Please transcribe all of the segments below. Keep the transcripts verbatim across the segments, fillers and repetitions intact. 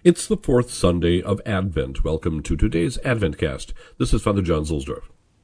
It's the fourth Sunday of Advent. Welcome to today's Adventcast. This is Father John Zuhlsdorf.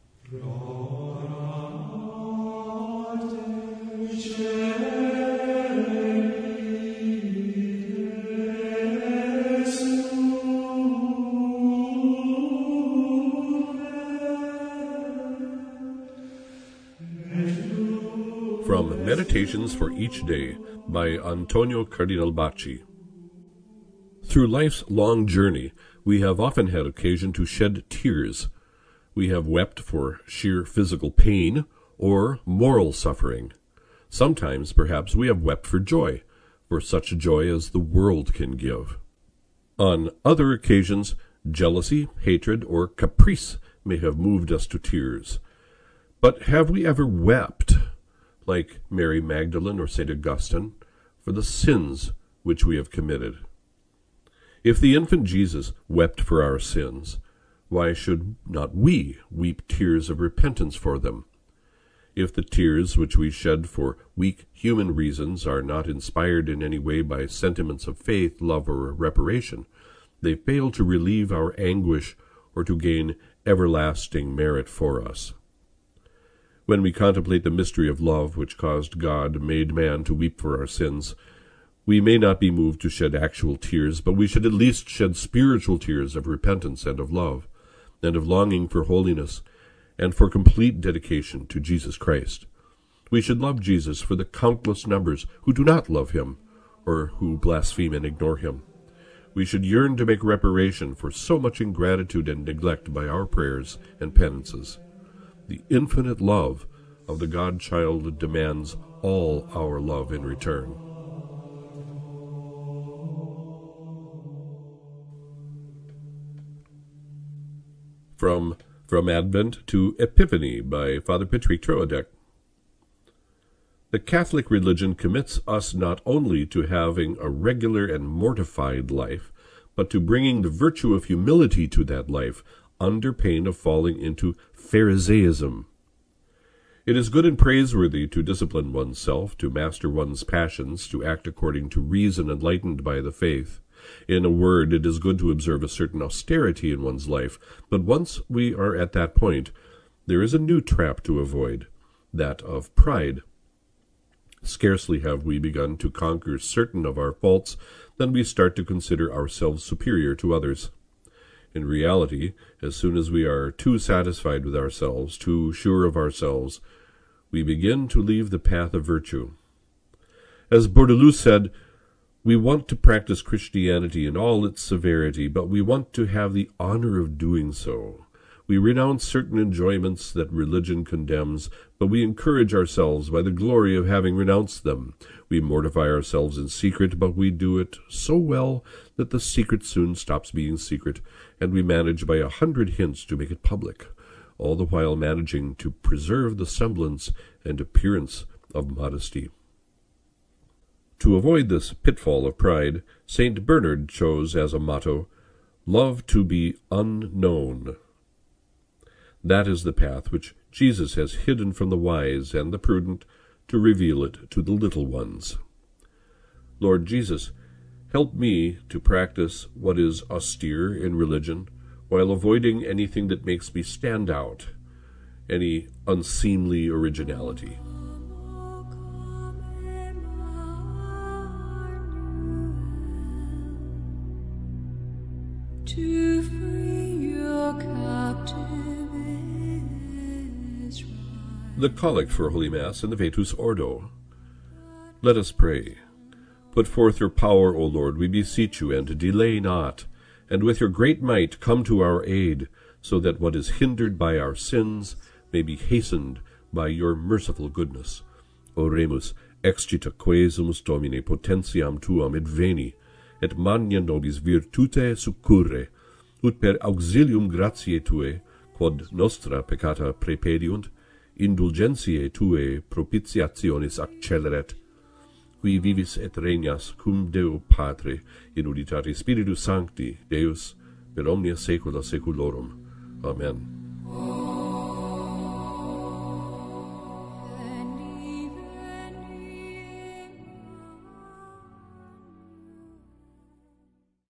From Meditations for Each Day by Antonio Cardinal Bacci. Through life's long journey, we have often had occasion to shed tears. We have wept for sheer physical pain or moral suffering. Sometimes, perhaps, we have wept for joy, for such joy as the world can give. On other occasions, jealousy, hatred, or caprice may have moved us to tears. But have we ever wept, like Mary Magdalene or Saint Augustine, for the sins which we have committed? If the infant Jesus wept for our sins, why should not we weep tears of repentance for them? If the tears which we shed for weak human reasons are not inspired in any way by sentiments of faith, love, or reparation, they fail to relieve our anguish or to gain everlasting merit for us. When we contemplate the mystery of love which caused God, made man, to weep for our sins, we may not be moved to shed actual tears, but we should at least shed spiritual tears of repentance and of love, and of longing for holiness, and for complete dedication to Jesus Christ. We should love Jesus for the countless numbers who do not love him, or who blaspheme and ignore him. We should yearn to make reparation for so much ingratitude and neglect by our prayers and penances. The infinite love of the God-child demands all our love in return. From From Advent to Epiphany by Father Patrick Troadec. The Catholic religion commits us not only to having a regular and mortified life, but to bringing the virtue of humility to that life, under pain of falling into Pharisaism. It is good and praiseworthy to discipline oneself, to master one's passions, to act according to reason enlightened by the faith. In a word, it is good to observe a certain austerity in one's life, but once we are at that point, there is a new trap to avoid, that of pride. Scarcely have we begun to conquer certain of our faults than we start to consider ourselves superior to others. In reality, as soon as we are too satisfied with ourselves, too sure of ourselves, we begin to leave the path of virtue. As Bourdaloue said, we want to practice Christianity in all its severity, but we want to have the honor of doing so. We renounce certain enjoyments that religion condemns, but we encourage ourselves by the glory of having renounced them. We mortify ourselves in secret, but we do it so well that the secret soon stops being secret, and we manage by a hundred hints to make it public, all the while managing to preserve the semblance and appearance of modesty. To avoid this pitfall of pride, Saint Bernard chose as a motto, "Love to be unknown." That is the path which Jesus has hidden from the wise and the prudent to reveal it to the little ones. Lord Jesus, help me to practice what is austere in religion, while avoiding anything that makes me stand out, any unseemly originality. To free your captive Israel. The Collect for Holy Mass and the Vetus Ordo. Let us pray. Put forth your power, O Lord, we beseech you, and delay not, and with your great might come to our aid, so that what is hindered by our sins may be hastened by your merciful goodness. Oremus, excita quesumus Domine potentiam tuam et veni, et magna nobis virtute succurre, ut per auxilium gratiae tue, quod nostra peccata prepediunt, indulgentiae tue propitiationis acceleret, qui vivis et regnas cum Deo Patre, in unitate Spiritus Sancti, Deus, per omnia saecula saeculorum. Amen.